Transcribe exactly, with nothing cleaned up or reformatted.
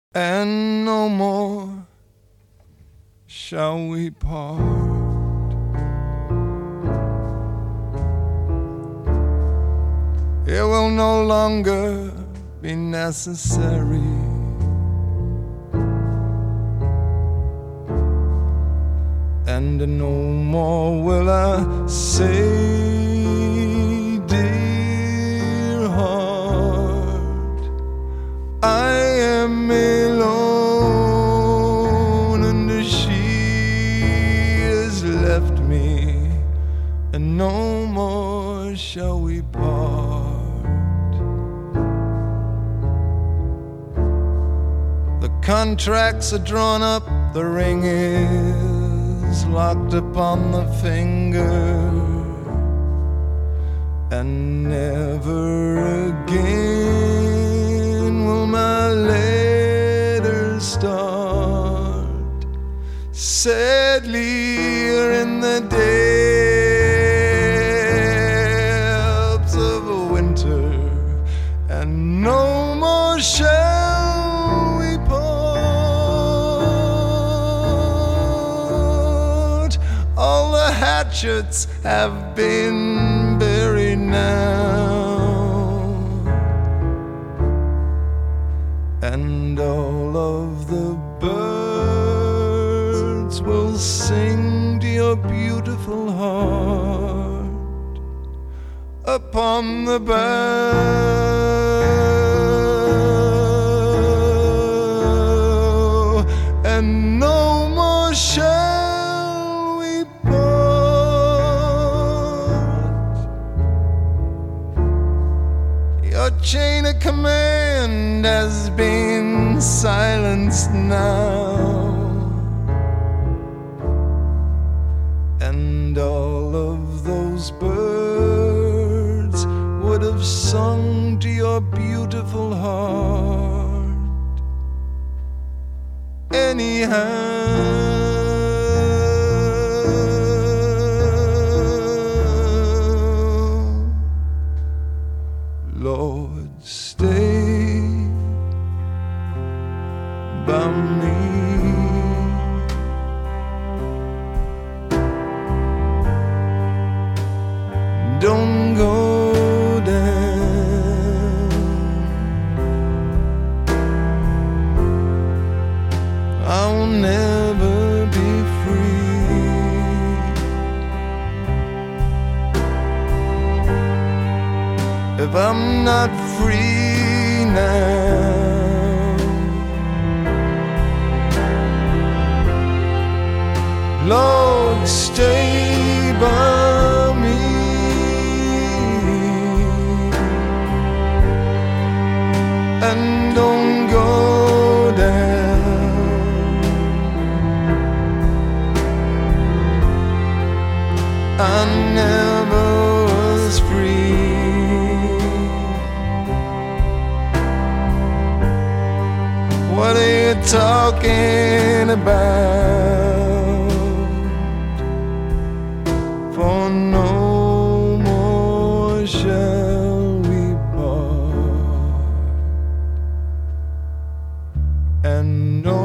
and no more shall we part. It will no longer be necessary and no more will I say, dear heart, I am alone and she has left me, and no more shall we part. The contracts are drawn up, the ring is locked upon the finger, and never again will my letters start. Sadly, you're in the depths of winter, and no more shall we part. All the hatchets have been buried now, and all of the birds will sing to your beautiful heart upon the bough, and no more shall we part. Your chain of command has been silenced now, and all of those birds would have sung to your beautiful heart anyhow. Lord, stay by me. Don't go down. I'll never be free if I'm not free now. Lord, stay by me, and don't go down. I never was free. What are you talking about? For no more shall we part, and no